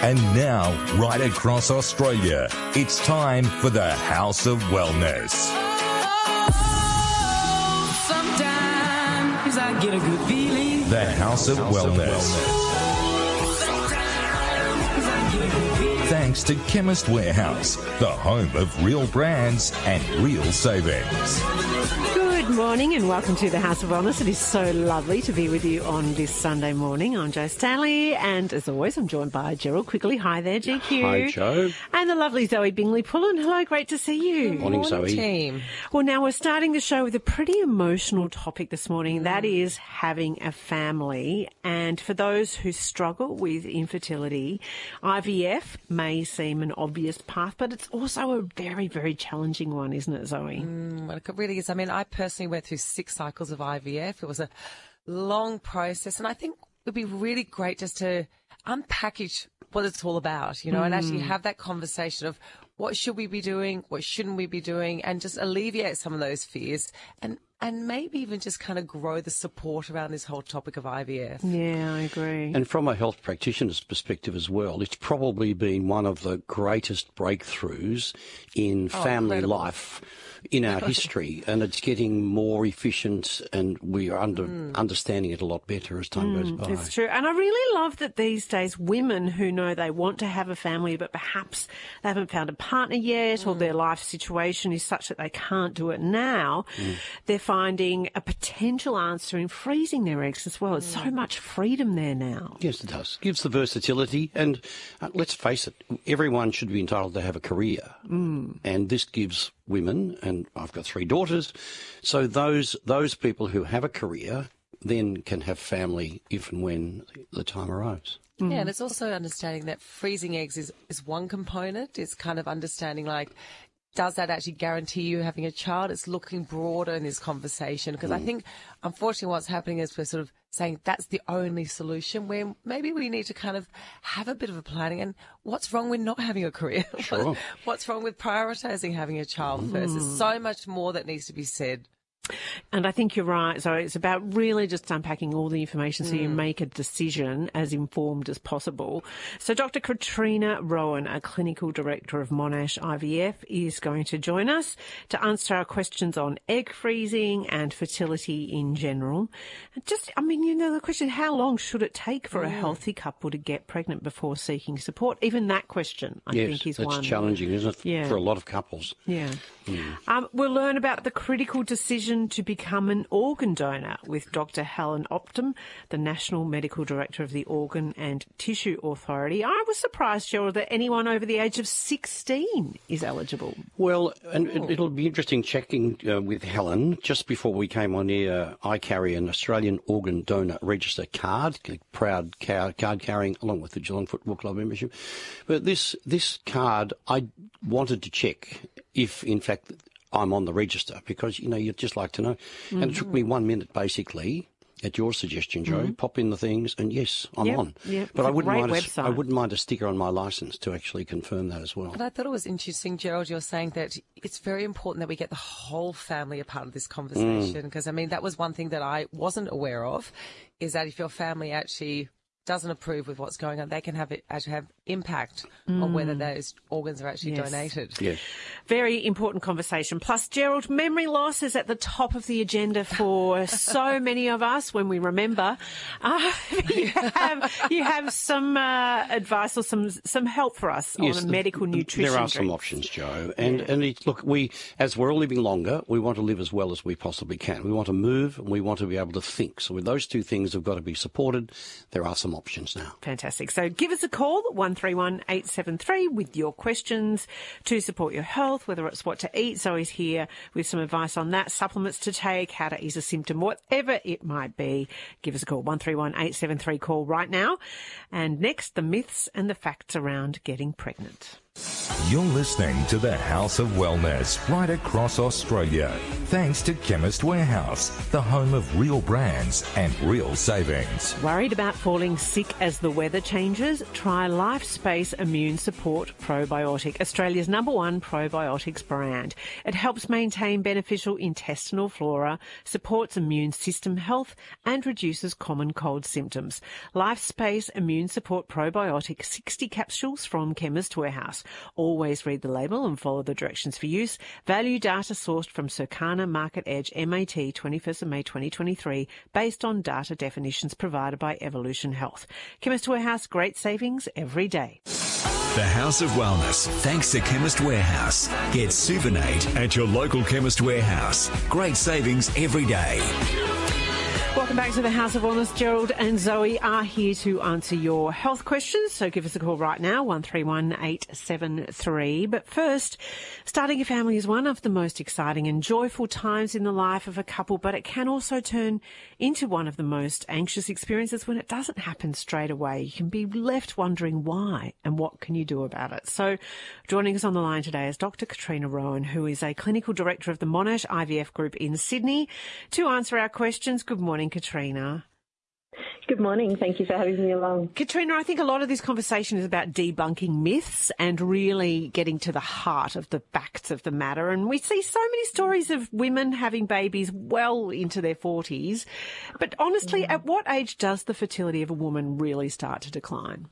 And now, right across Australia, it's time for the House of Wellness. Sometimes I get a good feeling. The House of Wellness. Thanks to Chemist Warehouse, the home of real brands and real savings. Good morning and welcome to the House of Wellness. It is so lovely to be with you on this Sunday morning. I'm Jo Stanley and as always I'm joined by Gerald Quigley. Hi there, GQ. Hi, Jo. And the lovely Zoe Bingley-Pullen. Hello, great to see you. Good morning, Zoe. Team. Well, now we're starting the show with a pretty emotional topic this morning. That is having a family. And for those who struggle with infertility, IVF may seem an obvious path, but it's also a very, very challenging one, isn't it, Zoe? Well, it really is. I mean, I personally went through 6 cycles of IVF. It was a long process, and I think it would be really great just to unpackage what it's all about, you know, and actually have that conversation of what should we be doing, what shouldn't we be doing, and just alleviate some of those fears and maybe even just kind of grow the support around this whole topic of IVF. Yeah, I agree. And from a health practitioner's perspective as well, it's probably been one of the greatest breakthroughs in family incredible. life in our history, and it's getting more efficient, and we are understanding it a lot better as time goes by. It's true. And I really love that these days women who know they want to have a family but perhaps they haven't found a partner yet or their life situation is such that they can't do it now, they're finding a potential answer in freezing their eggs as well. There's so much freedom there now. Yes, it does. Gives the versatility, and let's face it, everyone should be entitled to have a career, and this gives women, and I've got 3 daughters, so those people who have a career then can have family if and when the time arrives. Yeah, and it's also understanding that freezing eggs is one component. It's kind of understanding, like, does that actually guarantee you having a child? It's looking broader in this conversation because I think, unfortunately, what's happening is we're sort of saying that's the only solution where maybe we need to kind of have a bit of a planning. And what's wrong with not having a career? Sure. What's wrong with prioritising having a child first? There's so much more that needs to be said. And I think you're right. So it's about really just unpacking all the information so you make a decision as informed as possible. So Dr. Katrina Rowan, a clinical director of Monash IVF, is going to join us to answer our questions on egg freezing and fertility in general. And just, I mean, you know, the question, how long should it take for a healthy couple to get pregnant before seeking support? Even that question, I think, is that's one. challenging, isn't it, Yeah. for a lot of couples? Yeah. We'll learn about the critical decision to become an organ donor with Dr. Helen Optum, the National Medical Director of the Organ and Tissue Authority. I was surprised, Gerald, that anyone over the age of 16 is eligible. Well, and it'll be interesting checking with Helen. Just before we came on air, I carry an Australian Organ Donor Register card, a proud card carrying, along with the Geelong Football Club membership. But this card, I wanted to check if, in fact, I'm on the register because, you know, you'd just like to know. And it took me 1 minute, basically, at your suggestion, Jo, pop in the things, and yes, I'm on. Yep. But I It's a wouldn't great mind website. I wouldn't mind a sticker on my licence to actually confirm that as well. But I thought it was interesting, Gerald, you're saying that it's very important that we get the whole family a part of this conversation because, I mean, that was one thing that I wasn't aware of, is that if your family actually doesn't approve with what's going on, they can have impact on whether those organs are actually donated. Yes. Very important conversation. Plus, Gerald, memory loss is at the top of the agenda for so many of us when we remember. You have some advice or some help for us on a medical nutrition There are drink. some options, Jo. And look, as we're all living longer, we want to live as well as we possibly can. We want to move and we want to be able to think. So with those two things have got to be supported. There are some options now. Fantastic. So give us a call, 131873, with your questions to support your health, whether it's what to eat. Zoe's here with some advice on that, supplements to take, how to ease a symptom, whatever it might be. Give us a call, 131873, call right now. And next, the myths and the facts around getting pregnant. You're listening to the House of Wellness right across Australia. Thanks to Chemist Warehouse, the home of real brands and real savings. Worried about falling sick as the weather changes? Try LifeSpace Immune Support Probiotic, Australia's #1 probiotics brand. It helps maintain beneficial intestinal flora, supports immune system health and reduces common cold symptoms. LifeSpace Immune Support Probiotic, 60 capsules from Chemist Warehouse. Always read the label and follow the directions for use. Value data sourced from Circana Market Edge MAT 21st of May 2023 based on data definitions provided by Evolution Health. Chemist Warehouse, great savings every day. The House of Wellness, thanks to Chemist Warehouse. Get Supinate at your local Chemist Warehouse. Great savings every day. Welcome back to the House of Wellness. Gerald and Zoe are here to answer your health questions, so give us a call right now, 131873. But first, starting a family is one of the most exciting and joyful times in the life of a couple, but it can also turn into one of the most anxious experiences when it doesn't happen straight away. You can be left wondering why and what can you do about it. So joining us on the line today is Dr. Katrina Rowan, who is a clinical director of the Monash IVF Group in Sydney, to answer our questions. Good morning, Katrina. Good morning. Thank you for having me along. Katrina, I think a lot of this conversation is about debunking myths and really getting to the heart of the facts of the matter. And we see so many stories of women having babies well into their 40s. But honestly, at what age does the fertility of a woman really start to decline?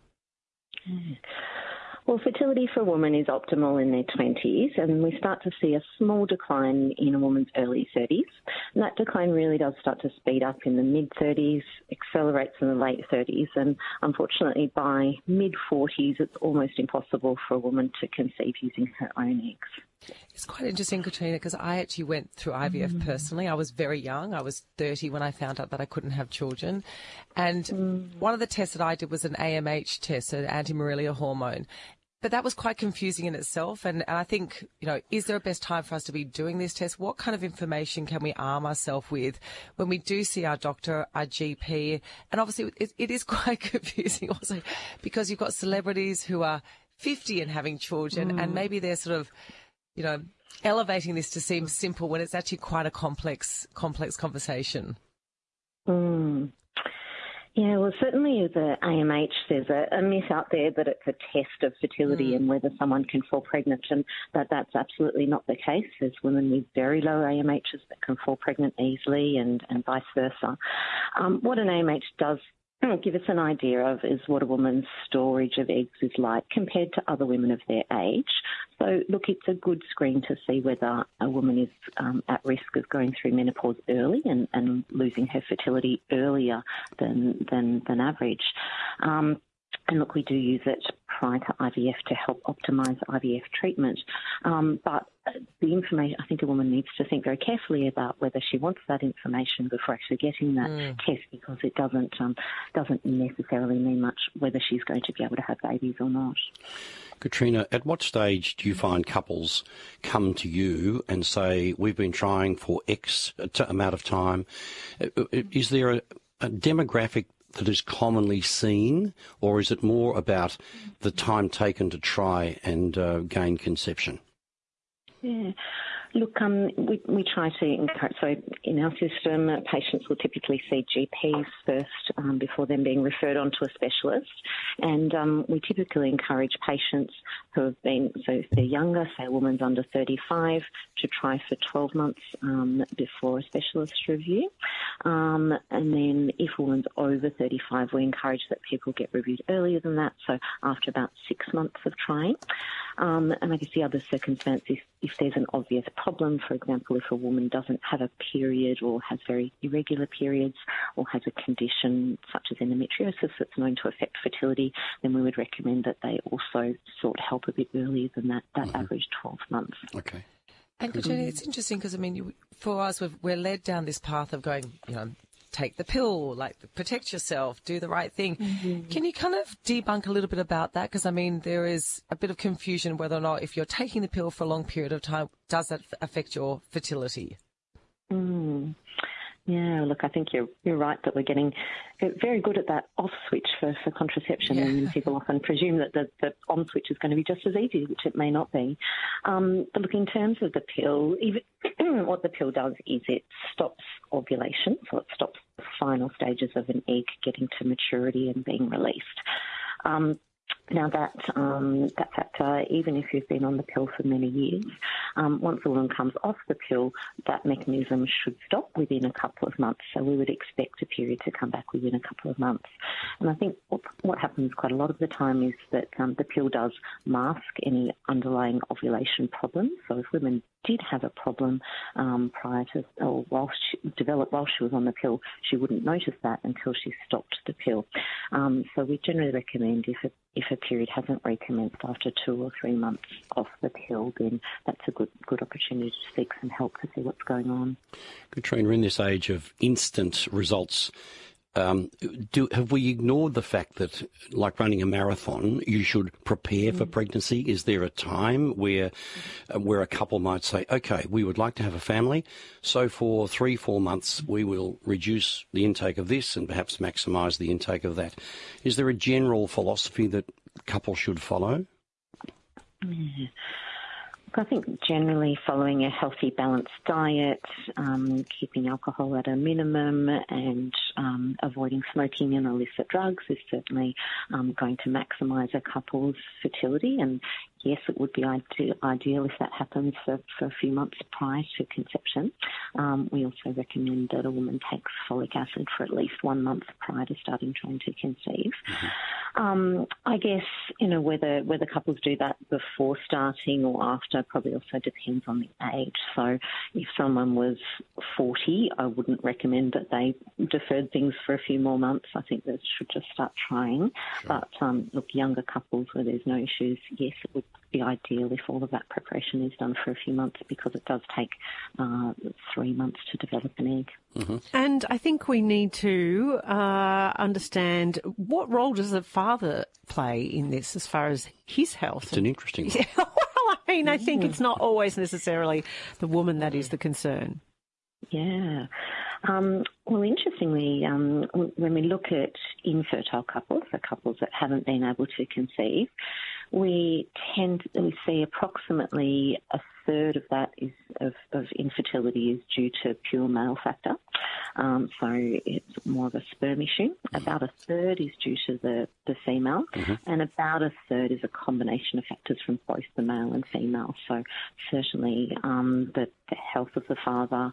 Well, fertility for a woman is optimal in their 20s, and we start to see a small decline in a woman's early 30s. And that decline really does start to speed up in the mid-30s, accelerates in the late 30s, and unfortunately by mid-40s it's almost impossible for a woman to conceive using her own eggs. It's quite interesting, Katrina, because I actually went through IVF personally. I was very young. I was 30 when I found out that I couldn't have children. And one of the tests that I did was an AMH test, an anti-Murillia hormone. But that was quite confusing in itself. And I think, is there a best time for us to be doing this test? What kind of information can we arm ourselves with when we do see our doctor, our GP? And obviously it is quite confusing also because you've got celebrities who are 50 and having children and maybe they're sort of, elevating this to seem simple when it's actually quite a complex conversation. Yeah, well, certainly the AMH, there's a myth out there that it's a test of fertility and whether someone can fall pregnant, and that's absolutely not the case. There's women with very low AMHs that can fall pregnant easily and vice versa. What an AMH does give us an idea of is what a woman's storage of eggs is like compared to other women of their age. So, look, it's a good screen to see whether a woman is at risk of going through menopause early and losing her fertility earlier than average. And look, we do use it prior to IVF to help optimise IVF treatment. But the information, I think a woman needs to think very carefully about whether she wants that information before actually getting that test, because it doesn't necessarily mean much whether she's going to be able to have babies or not. Katrina, at what stage do you find couples come to you and say, we've been trying for X amount of time? Is there a demographic that is commonly seen, or is it more about the time taken to try and gain conception? Yeah. Look, we try to encourage, so in our system, patients will typically see GPs first before them being referred on to a specialist. And we typically encourage patients who have been, so if they're younger, say a woman's under 35, to try for 12 months before a specialist review. And then if a woman's over 35, we encourage that people get reviewed earlier than that, so after about 6 months of trying. And I guess the other circumstance is if there's an obvious problem, for example, if a woman doesn't have a period or has very irregular periods or has a condition such as endometriosis that's known to affect fertility, then we would recommend that they also sought help a bit earlier than that average 12 months. Okay. And Katrina, it's interesting because, for us, we're led down this path of going, take the pill, protect yourself, do the right thing. Can you kind of debunk a little bit about that? Because, there is a bit of confusion whether or not if you're taking the pill for a long period of time, does that affect your fertility? Yeah, look, I think you're right that we're getting very good at that off switch for contraception, and people often presume that the on switch is going to be just as easy, which it may not be. But look, in terms of the pill, even what the pill does is it stops ovulation, so it stops the final stages of an egg getting to maturity and being released. Now that factor, even if you've been on the pill for many years, once a woman comes off the pill, that mechanism should stop within a couple of months. So we would expect a period to come back within a couple of months. And I think what happens quite a lot of the time is that the pill does mask any underlying ovulation problems. So if women did have a problem prior to or while she was on the pill, she wouldn't notice that until she stopped the pill. So we generally recommend if a period hasn't recommenced after 2 or 3 months off the pill, then that's a good opportunity to seek some help to see what's going on. Katrina, in this age of instant results, have we ignored the fact that, like running a marathon, you should prepare for pregnancy? Is there a time where a couple might say, okay, we would like to have a family, so for 3-4 months we will reduce the intake of this and perhaps maximise the intake of that? Is there a general philosophy that couples should follow? Yeah. I think generally following a healthy, balanced diet, keeping alcohol at a minimum and avoiding smoking and illicit drugs is certainly going to maximise a couple's fertility. And yes, it would be ideal if that happens for a few months prior to conception. We also recommend that a woman takes folic acid for at least 1 month prior to starting trying to conceive. I guess, whether couples do that before starting or after probably also depends on the age. So if someone was 40, I wouldn't recommend that they deferred things for a few more months. I think they should just start trying. Sure. But look, younger couples where there's no issues, yes, it would be ideal if all of that preparation is done for a few months, because it does take 3 months to develop an egg. Mm-hmm. And I think we need to understand, what role does the father play in this as far as his health? It's an interesting one. Yeah, well, I mean, I think it's not always necessarily the woman that is the concern. Yeah. Well, interestingly, when we look at infertile couples, so couples that haven't been able to conceive, we see approximately a third of that of infertility is due to pure male factor. So it's more of a sperm issue. About a third is due to the female, and about a third is a combination of factors from both the male and female. So certainly the health of the father,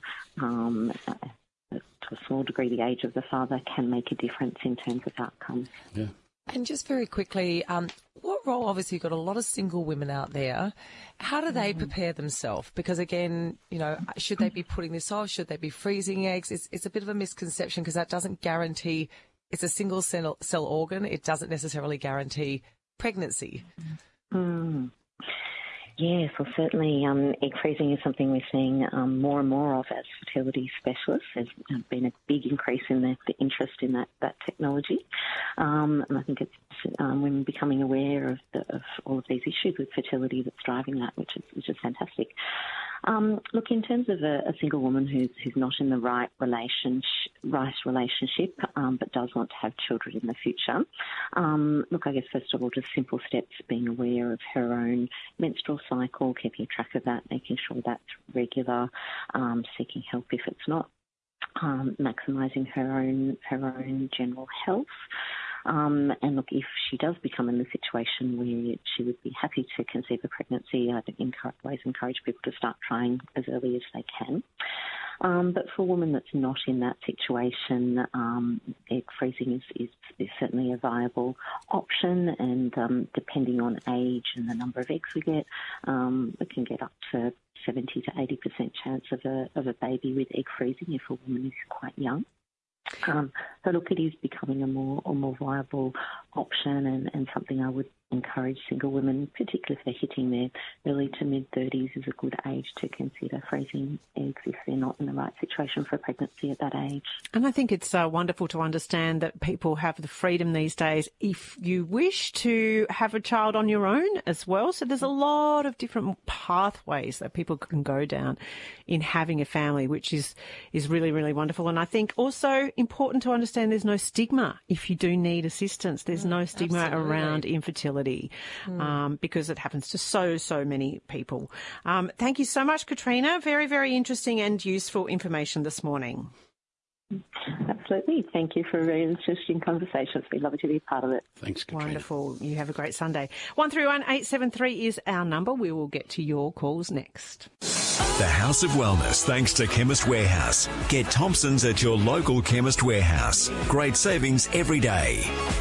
to a small degree the age of the father, can make a difference in terms of outcomes. Yeah. And just very quickly, what role, obviously you've got a lot of single women out there, how do they prepare themselves? Because again, should they be putting this off? Should they be freezing eggs? It's a bit of a misconception, because that doesn't guarantee, it's a single cell organ. It doesn't necessarily guarantee pregnancy. Yes, well, certainly egg freezing is something we're seeing more and more of as fertility specialists. There's been a big increase in the interest in that technology. And I think it's women becoming aware of all of these issues with fertility that's driving that, which is fantastic. Look, in terms of a single woman who's not in the right relationship, but does want to have children in the future, look, I guess first of all, just simple steps: being aware of her own menstrual cycle, keeping track of that, making sure that's regular, seeking help if it's not, maximising her own general health. And look, if she does become in the situation where she would be happy to conceive a pregnancy, I'd always encourage people to start trying as early as they can. But for a woman that's not in that situation, egg freezing is certainly a viable option, and depending on age and the number of eggs we get, it can get up to 70 to 80% chance of a baby with egg freezing if a woman is quite young. So look, it is becoming a more viable option and something I would encourage single women, particularly if they're hitting their early to mid-30s, is a good age to consider freezing eggs if they're not in the right situation for pregnancy at that age. And I think it's wonderful to understand that people have the freedom these days if you wish to have a child on your own as well. So there's a lot of different pathways that people can go down in having a family, which is really, really wonderful. And I think also important to understand there's no stigma if you do need assistance. There's no stigma around infertility. Because it happens to so many people. Thank you so much, Katrina. Very, very interesting and useful information this morning. Absolutely. Thank you for a very interesting conversation. It's been lovely to be a part of it. Thanks, Katrina. Wonderful. You have a great Sunday. 131873 is our number. We will get to your calls next. The House of Wellness, thanks to Chemist Warehouse. Get Thompson's at your local Chemist Warehouse. Great savings every day.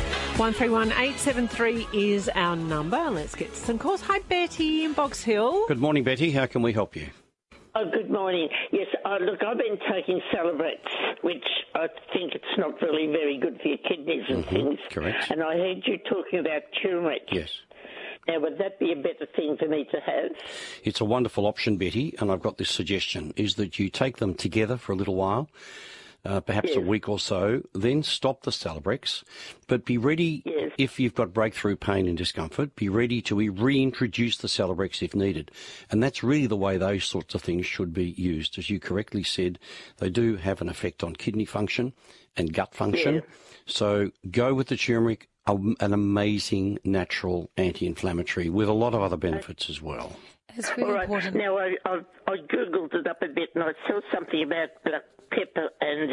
131873 is our number. Let's get to some calls. Hi, Betty in Box Hill. Good morning, Betty. How can we help you? Oh, good morning. Yes, look, I've been taking Celebrex, which I think it's not really very good for your kidneys and things. Correct. And I heard you talking about turmeric. Yes. Now, would that be a better thing for me to have? It's a wonderful option, Betty, and I've got this suggestion, is that you take them together for a little while, perhaps a week or so, then stop the Celebrex, but be ready, if you've got breakthrough pain and discomfort, be ready to reintroduce the Celebrex if needed. And that's really the way those sorts of things should be used. As you correctly said, they do have an effect on kidney function and gut function. So go with the turmeric, an amazing natural anti-inflammatory with a lot of other benefits as well. It's really important. Now, I Googled it up a bit and I saw something about black pepper and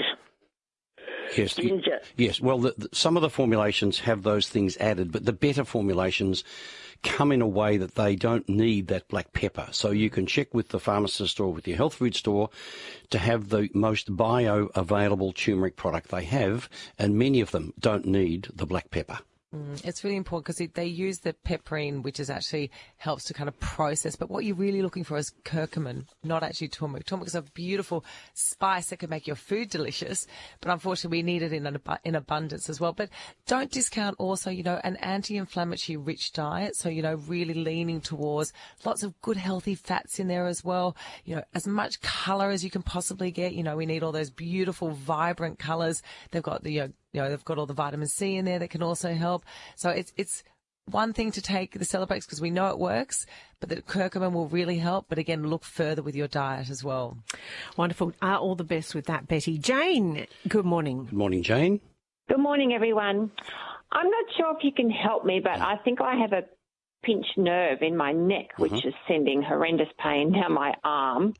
ginger. Yes, well, some of the formulations have those things added, but the better formulations come in a way that they don't need that black pepper. So you can check with the pharmacist or with your health food store to have the most bioavailable turmeric product they have, and many of them don't need the black pepper. It's really important because they use the pepperine, which is actually helps to kind of process. But what you're really looking for is curcumin, not actually turmeric. Turmeric is a beautiful spice that can make your food delicious, but unfortunately we need it in abundance as well. But don't discount also, an anti-inflammatory rich diet. So, really leaning towards lots of good healthy fats in there as well. As much colour as you can possibly get. We need all those beautiful, vibrant colours. They've got they've got all the vitamin C in there that can also help. So it's one thing to take the Celebrex because we know it works, but the curcumin will really help. But again, look further with your diet as well. Wonderful. All the best with that, Betty. Jane, good morning. Good morning, Jane. Good morning, everyone. I'm not sure if you can help me, but I think I have a pinched nerve in my neck, which is sending horrendous pain down my arm.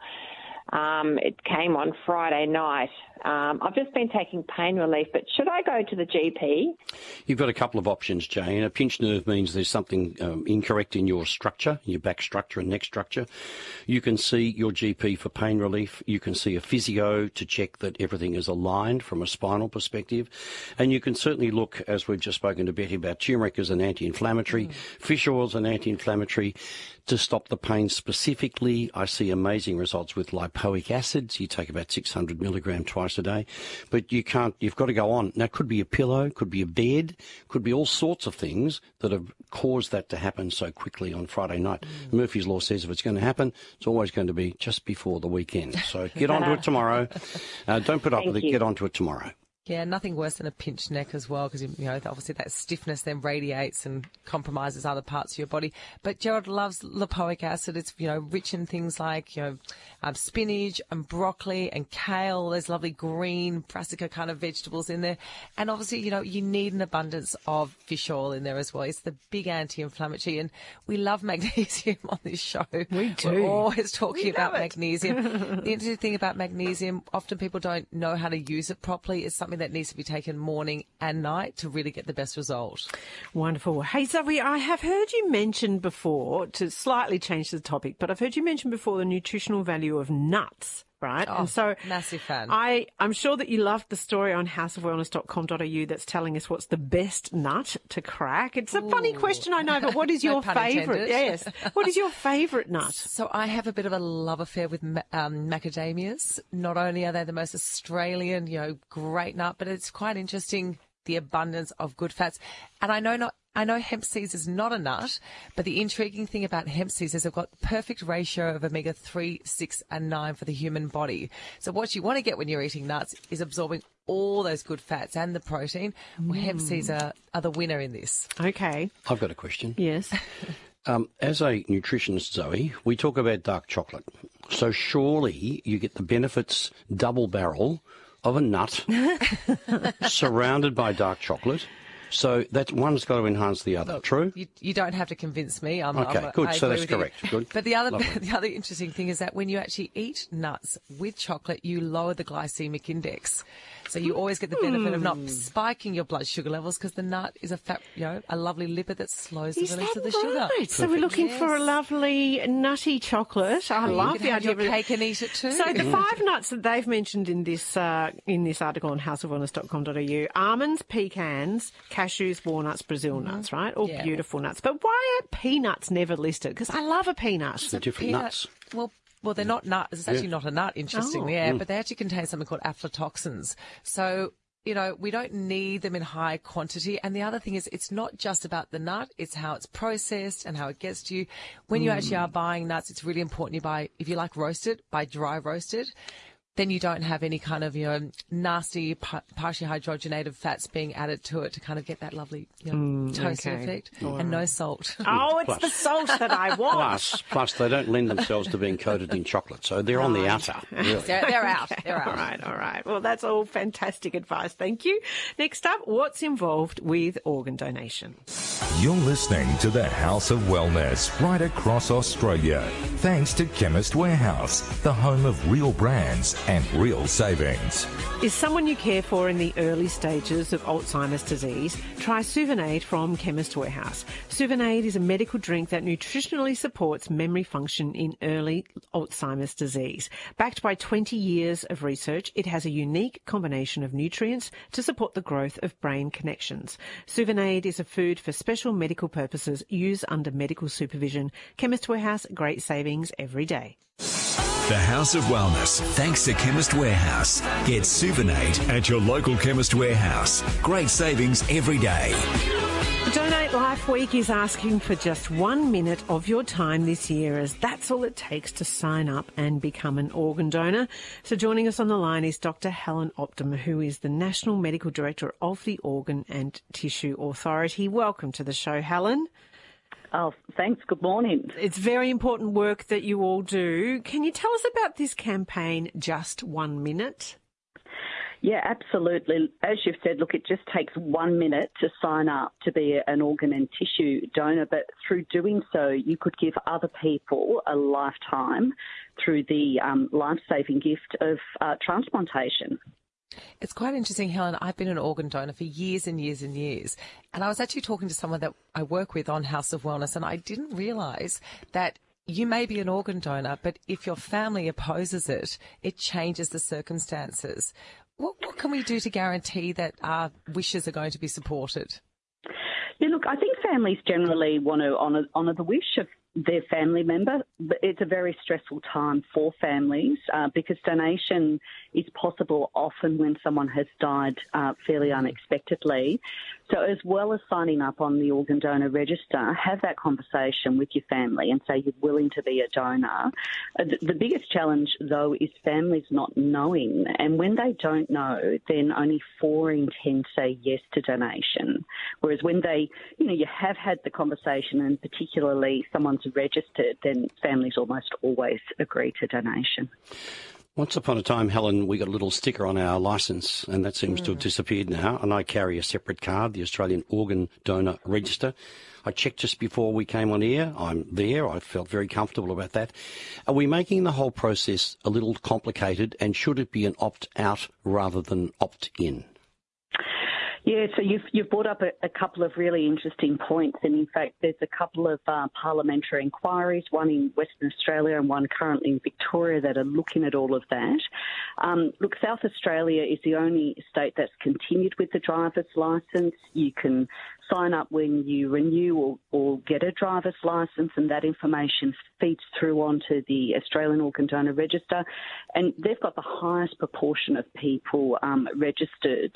It came on Friday night. I've just been taking pain relief, but should I go to the GP? You've got a couple of options, Jane. A pinched nerve means there's something incorrect in your structure, your back structure and neck structure. You can see your GP for pain relief. You can see a physio to check that everything is aligned from a spinal perspective. And you can certainly look, as we've just spoken to Betty about, turmeric as an anti-inflammatory, fish oil as an anti-inflammatory. To stop the pain specifically, I see amazing results with lipoic acids. You take about 600 milligram twice a day, but you've got to go on. Now, it could be a pillow, could be a bed, could be all sorts of things that have caused that to happen so quickly on Friday night. Murphy's Law says if it's going to happen, it's always going to be just before the weekend. So get onto it tomorrow. Don't put up with it. Get onto it tomorrow. Yeah, nothing worse than a pinched neck as well, because, obviously that stiffness then radiates and compromises other parts of your body. But Gerald loves lipoic acid. It's, rich in things like, spinach and broccoli and kale. There's lovely green brassica kind of vegetables in there. And obviously, you need an abundance of fish oil in there as well. It's the big anti-inflammatory. And we love magnesium on this show. We do. We're always talking about magnesium. The interesting thing about magnesium, often people don't know how to use it properly. It's something that needs to be taken morning and night to really get the best result. Wonderful. Hey, Zoe, I have heard you mention before, to slightly change the topic, but I've heard you mention before the nutritional value of nuts right? Oh, and so massive fan. I'm sure that you loved the story on houseofwellness.com.au that's telling us what's the best nut to crack. It's a funny question, I know, but what is your pun favourite? intended. Yes. What is your favourite nut? So I have a bit of a love affair with macadamias. Not only are they the most Australian, great nut, but it's quite interesting, the abundance of good fats. And I know hemp seeds is not a nut, but the intriguing thing about hemp seeds is they've got the perfect ratio of omega-3, 6 and 9 for the human body. So what you want to get when you're eating nuts is absorbing all those good fats and the protein. Well, hemp seeds are the winner in this. Okay. I've got a question. Yes. As a nutritionist, Zoe, we talk about dark chocolate. So surely you get the benefits double barrel of a nut surrounded by dark chocolate. So that one's got to enhance the other. True? You don't have to convince me. Okay, good. So that's correct. Good. But the other interesting thing is that when you actually eat nuts with chocolate, you lower the glycemic index. So you always get the benefit of not spiking your blood sugar levels because the nut is a fat, a lovely lipid that slows the release of the sugar. Right? So we're looking for a lovely nutty chocolate. I love the idea of your cake and eat it too. So the 5 nuts that they've mentioned in this article on houseofwellness.com.au: almonds, pecans, cashews, walnuts, Brazil nuts, right? All beautiful nuts. But why are peanuts never listed? Because I love a peanut. They're different nuts. Well, they're not nuts. It's actually not a nut, interestingly, but they actually contain something called aflatoxins. So, we don't need them in high quantity. And the other thing is it's not just about the nut, it's how it's processed and how it gets to you. When you actually are buying nuts, it's really important you buy, if you like roasted, buy dry roasted. Then you don't have any kind of, nasty, partially hydrogenated fats being added to it to kind of get that lovely, toasted effect. And no salt. Oh, it's the salt that I want. Plus, they don't lend themselves to being coated in chocolate, so they're on the outer. Really. They're out. They're out. All right. Well, that's all fantastic advice. Thank you. Next up, what's involved with organ donation? You're listening to the House of Wellness right across Australia. Thanks to Chemist Warehouse, the home of real brands and real savings. Is someone you care for in the early stages of Alzheimer's disease? Try Suvinade from Chemist Warehouse. Suvinade is a medical drink that nutritionally supports memory function in early Alzheimer's disease. Backed by 20 years of research, it has a unique combination of nutrients to support the growth of brain connections. Suvinade is a food for special medical purposes used under medical supervision. Chemist Warehouse, great savings every day. The House of Wellness, thanks to Chemist Warehouse. Get Suvinade at your local Chemist Warehouse. Great savings every day. Donate Life Week is asking for just 1 minute of your time this year, as that's all it takes to sign up and become an organ donor. So joining us on the line is Dr. Helen Opdam, who is the National Medical Director of the Organ and Tissue Authority. Welcome to the show, Helen. Oh, thanks. Good morning. It's very important work that you all do. Can you tell us about this campaign, Just 1 Minute? Yeah, absolutely. As you've said, look, it just takes 1 minute to sign up to be an organ and tissue donor, but through doing so, you could give other people a lifetime through the life-saving gift of transplantation. It's quite interesting, Helen. I've been an organ donor for years and years and years. And I was actually talking to someone that I work with on House of Wellness, and I didn't realise that you may be an organ donor, but if your family opposes it, it changes the circumstances. What can we do to guarantee that our wishes are going to be supported? Yeah, look, I think families generally want to honour the wish of their family member. It's a very stressful time for families because donation is possible often when someone has died fairly unexpectedly. So as well as signing up on the organ donor register, have that conversation with your family and say you're willing to be a donor. The biggest challenge, though, is families not knowing. And when they don't know, then only 4 in 10 say yes to donation. Whereas when they, you have had the conversation and particularly someone's registered, then families almost always agree to donation. Once upon a time, Helen, we got a little sticker on our licence, and that seems to have disappeared now, and I carry a separate card, the Australian Organ Donor Register. I checked just before we came on air. I'm there. I felt very comfortable about that. Are we making the whole process a little complicated, and should it be an opt-out rather than opt-in? Yeah, so you've brought up a couple of really interesting points, and in fact there's a couple of parliamentary inquiries, one in Western Australia and one currently in Victoria, that are looking at all of that. Look, South Australia is the only state that's continued with the driver's licence. You can sign up when you renew or get a driver's licence, and that information feeds through onto the Australian Organ Donor Register, and they've got the highest proportion of people registered,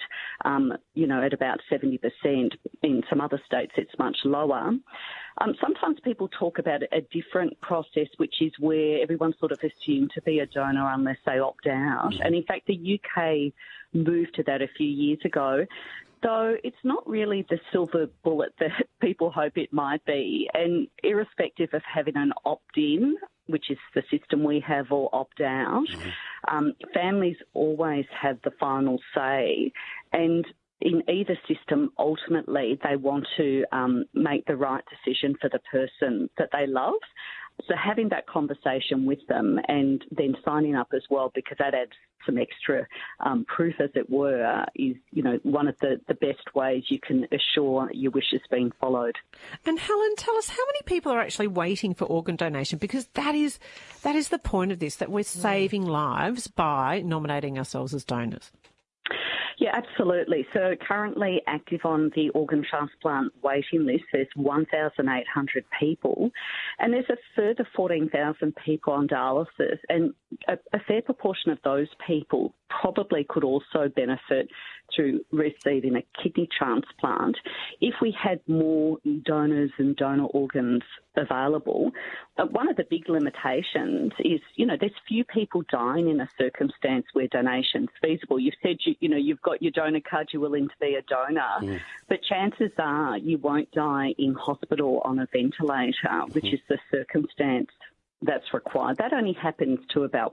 at about 70%. In some other states it's much lower. Sometimes people talk about a different process, which is where everyone's sort of assumed to be a donor unless they opt out. And in fact, the UK moved to that a few years ago. So it's not really the silver bullet that people hope it might be. And irrespective of having an opt-in, which is the system we have, or opt-out, families always have the final say. And in either system, ultimately, they want to make the right decision for the person that they love. So having that conversation with them and then signing up as well, because that adds some extra proof, as it were, is, one of the best ways you can assure your wishes being followed. And Helen, tell us how many people are actually waiting for organ donation, because that is the point of this, that we're saving lives by nominating ourselves as donors. Yeah, absolutely. So currently active on the organ transplant waiting list, there's 1,800 people, and there's a further 14,000 people on dialysis, and a fair proportion of those people probably could also benefit through receiving a kidney transplant. If we had more donors and donor organs available, one of the big limitations is, there's few people dying in a circumstance where donation's feasible. You've said, you've got your donor card, you're willing to be a donor, but chances are you won't die in hospital on a ventilator, which is the circumstance that's required. That only happens to about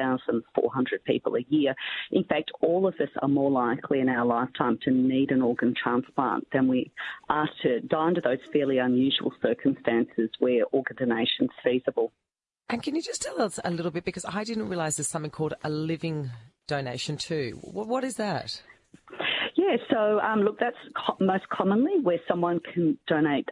1,400 people a year. In fact, all of us are more likely in our lifetime to need an organ transplant than we are to die under those fairly unusual circumstances where organ donation is feasible. And can you just tell us a little bit, because I didn't realise there's something called a living donation too. What is that? Yeah, so look, that's most commonly where someone can donate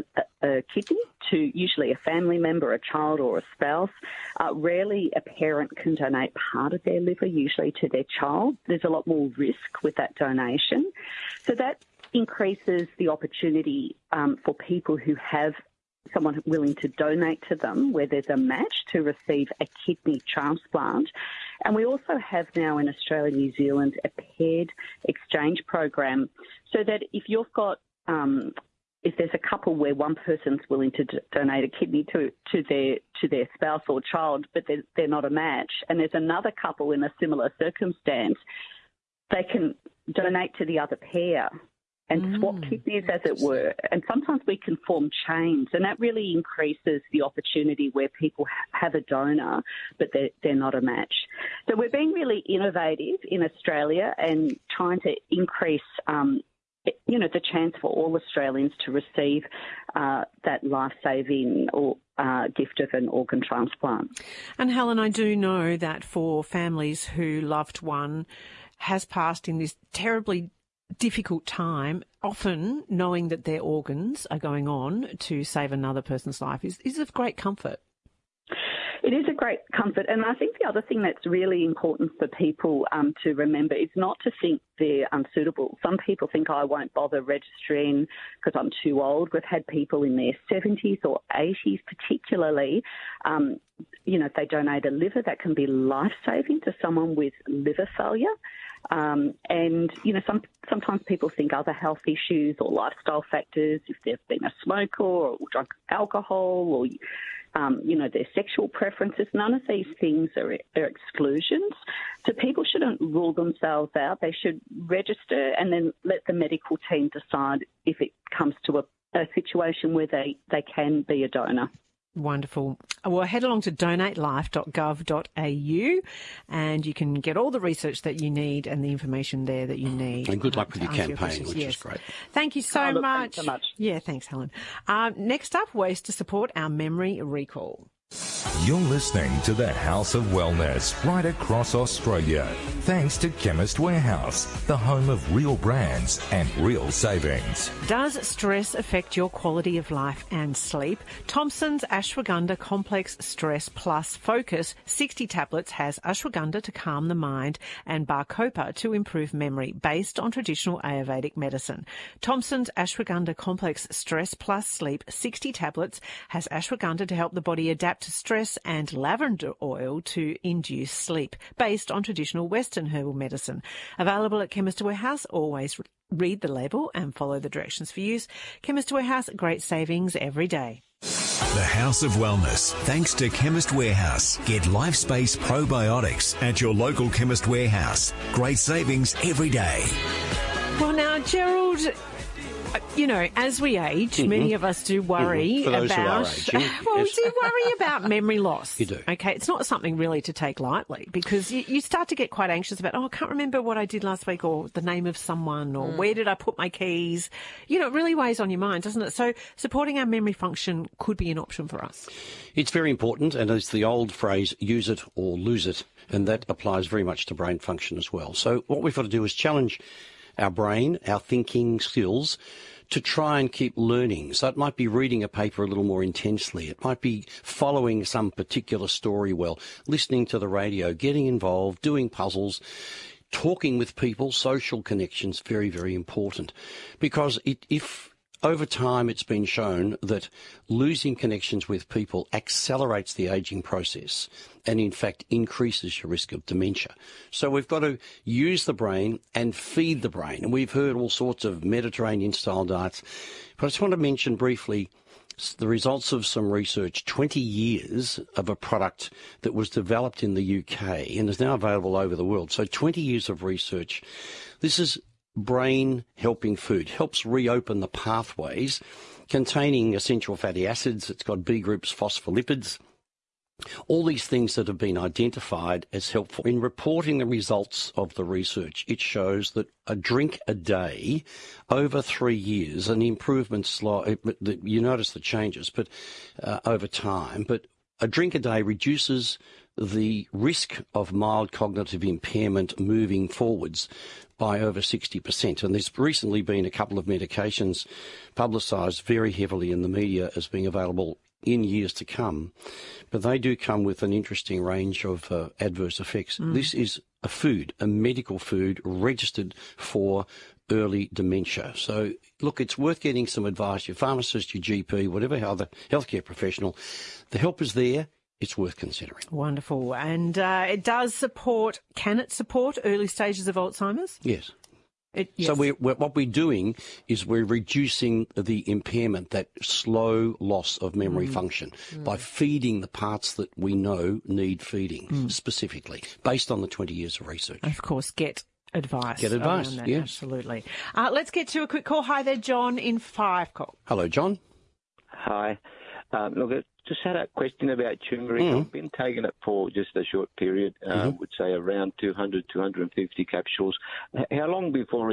a kidney to usually a family member, a child or a spouse. Rarely a parent can donate part of their liver, usually to their child. There's a lot more risk with that donation. So that increases the opportunity for people who have someone willing to donate to them, where there's a match, to receive a kidney transplant. And we also have now in Australia and New Zealand a paired exchange program, so that if you've got, if there's a couple where one person's willing to donate a kidney to their spouse or child, but they're not a match, and there's another couple in a similar circumstance, they can donate to the other pair and swap kidneys, as it were. And sometimes we can form chains, and that really increases the opportunity where people have a donor, but they're not a match. So we're being really innovative in Australia and trying to increase the chance for all Australians to receive that life-saving or gift of an organ transplant. And Helen, I do know that for families who loved one has passed in this terribly difficult time, often knowing that their organs are going on to save another person's life is of great comfort. It is a great comfort. And I think the other thing that's really important for people to remember is not to think they're unsuitable. Some people think, I won't bother registering because I'm too old. We've had people in their 70s or 80s particularly, if they donate a liver, that can be life-saving to someone with liver failure. Sometimes people think other health issues or lifestyle factors, if they've been a smoker or drunk alcohol or, their sexual preferences, none of these things are exclusions. So people shouldn't rule themselves out. They should register and then let the medical team decide if it comes to a situation where they can be a donor. Wonderful. Well, head along to donatelife.gov.au and you can get all the research that you need and the information there that you need. And good luck with your campaign, which is great. Thank you so much. Thanks so much. Yeah, thanks, Helen. Next up, ways to support our memory recall. You're listening to the House of Wellness right across Australia. Thanks to Chemist Warehouse, the home of real brands and real savings. Does stress affect your quality of life and sleep? Thompson's Ashwagandha Complex Stress Plus Focus 60 tablets has ashwagandha to calm the mind and Bacopa to improve memory, based on traditional Ayurvedic medicine. Thompson's Ashwagandha Complex Stress Plus Sleep 60 tablets has ashwagandha to help the body adapt to stress and lavender oil to induce sleep, based on traditional Western herbal medicine. Available at Chemist Warehouse. Always read the label and follow the directions for use. Chemist Warehouse, great savings every day. The House of Wellness, thanks to Chemist Warehouse. Get LifeSpace probiotics at your local Chemist Warehouse. Great savings every day. Well, now, Gerald, you know, as we age, many of us do worry For those about. who are aging, well, yes. we do worry about memory loss. You do. Okay, it's not something really to take lightly, because you start to get quite anxious about, I can't remember what I did last week, or the name of someone, or where did I put my keys? You know, it really weighs on your mind, doesn't it? So supporting our memory function could be an option for us. It's very important, and it's the old phrase, use it or lose it, and that applies very much to brain function as well. So what we've got to do is challenge our brain, our thinking skills, to try and keep learning. So it might be reading a paper a little more intensely. It might be following some particular story well, listening to the radio, getting involved, doing puzzles, talking with people. Social connections, very, very important. Because if over time it's been shown that losing connections with people accelerates the aging process and in fact increases your risk of dementia. So we've got to use the brain and feed the brain. And we've heard all sorts of Mediterranean style diets. But I just want to mention briefly the results of some research, 20 years of a product that was developed in the UK and is now available over the world. So 20 years of research. This is brain helping food, helps reopen the pathways, containing essential fatty acids. It's got B groups, phospholipids, all these things that have been identified as helpful. In reporting the results of the research, it shows that a drink a day over 3 years, and the improvements, you notice the changes, but over time, but a drink a day reduces the risk of mild cognitive impairment moving forwards by over 60%. And there's recently been a couple of medications publicised very heavily in the media as being available in years to come. But they do come with an interesting range of adverse effects. This is a food, a medical food registered for early dementia. So, look, it's worth getting some advice. Your pharmacist, your GP, whatever other healthcare professional, the help is there. It's worth considering. Wonderful. And it does support, can it support early stages of Alzheimer's? Yes. Yes. So what we're doing is we're reducing the impairment, that slow loss of memory function, by feeding the parts that we know need feeding specifically, based on the 20 years of research. Of course, get advice. Get advice, that, yes. Absolutely. Let's get to a quick call. Hi there, John in Five Call. Hello, John. Hi. Look, I just had a question about turmeric. I've been taking it for just a short period, would say around 200, 250 capsules. How long before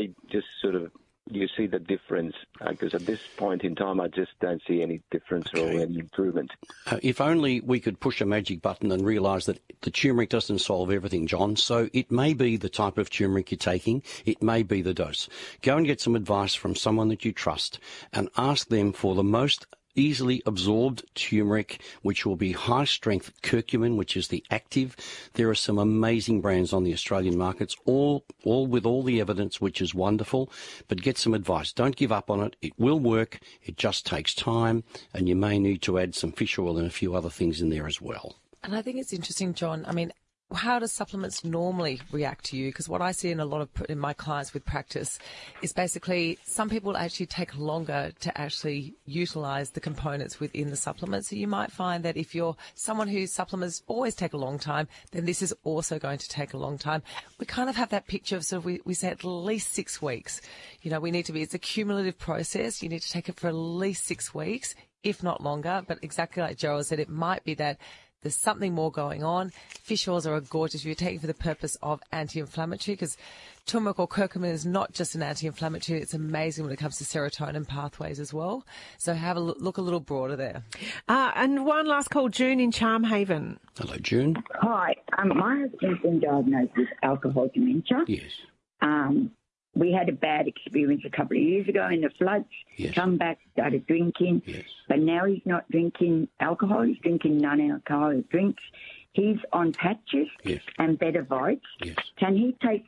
you see the difference? Because at this point in time, I just don't see any difference or any improvement. If only we could push a magic button and realise that the turmeric doesn't solve everything, John. So it may be the type of turmeric you're taking. It may be the dose. Go and get some advice from someone that you trust and ask them for the most easily absorbed turmeric, which will be high-strength curcumin, which is the active. There are some amazing brands on the Australian markets, all with all the evidence, which is wonderful. But get some advice. Don't give up on it. It will work. It just takes time, and you may need to add some fish oil and a few other things in there as well. And I think it's interesting, John. I mean, how do supplements normally react to you? Because what I see in a lot of in my clients with practice is basically some people actually take longer to actually utilise the components within the supplement. So you might find that if you're someone whose supplements always take a long time, then this is also going to take a long time. We kind of have that picture of sort of we say at least 6 weeks. You know, it's a cumulative process. You need to take it for at least 6 weeks, if not longer. But exactly like Gerald said, it might be that there's something more going on. Fish oils are gorgeous if you're taking for the purpose of anti-inflammatory, because turmeric or curcumin is not just an anti-inflammatory, it's amazing when it comes to serotonin pathways as well. So have a look a little broader there. And one last call, June in Charmhaven. Hello, June. Hi. My husband's been diagnosed with alcohol dementia. Yes. We had a bad experience a couple of years ago in the floods. Yes. Come back, started drinking. Yes. But now he's not drinking alcohol. He's drinking non-alcoholic drinks. He's on patches and Betavite. Yes. Can he take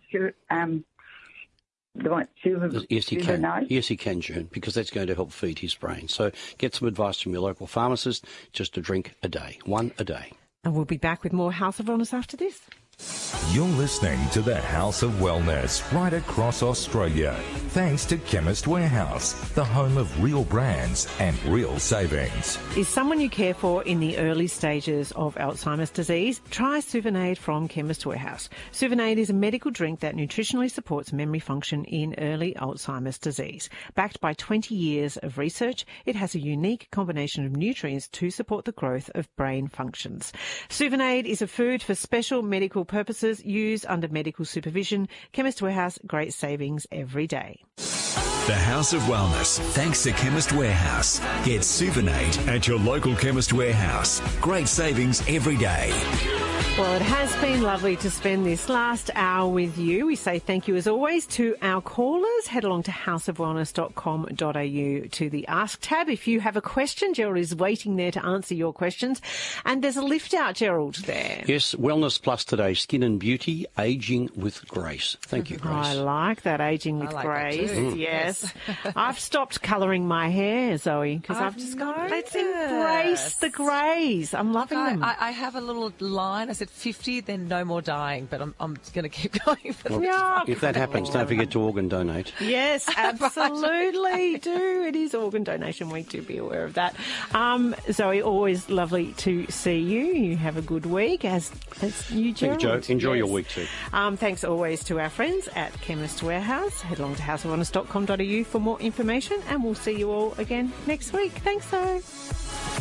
Yes, he can. Yes, he can, June, because that's going to help feed his brain. So get some advice from your local pharmacist just to drink a day, one a day. And we'll be back with more House of Wellness after this. You're listening to the House of Wellness right across Australia. Thanks to Chemist Warehouse, the home of real brands and real savings. Is someone you care for in the early stages of Alzheimer's disease? Try Suvinade from Chemist Warehouse. Suvinade is a medical drink that nutritionally supports memory function in early Alzheimer's disease. Backed by 20 years of research, it has a unique combination of nutrients to support the growth of brain functions. Suvinade is a food for special medical purposes used under medical supervision. Chemist Warehouse, great savings every day. The House of Wellness, thanks to Chemist Warehouse. Get Suvinade at your local Chemist Warehouse. Great savings every day. Well, it has been lovely to spend this last hour with you. We say thank you as always to our callers. Head along to houseofwellness.com.au to the Ask tab. If you have a question, Gerald is waiting there to answer your questions. And there's a lift out, Gerald, there. Yes, Wellness Plus today, Skin and Beauty, Ageing with Grace. Thank you, Grace. I like that, Ageing with Grace. Yes. I've stopped colouring my hair, Zoe, because I've just gone, let's embrace the greys. I'm loving them. I have a little line. I said 50, then no more dying, but I'm going to keep going for If that happens, don't forget to organ donate. Yes, absolutely do. It is Organ Donation Week, do be aware of that. Zoe, always lovely to see you. You have a good week, as you, Gerald. Thank you, Joe. Enjoy your week too. Thanks always to our friends at Chemist Warehouse. Head along to houseofwellness.com.au for more information, and we'll see you all again next week. Thanks, Zoe.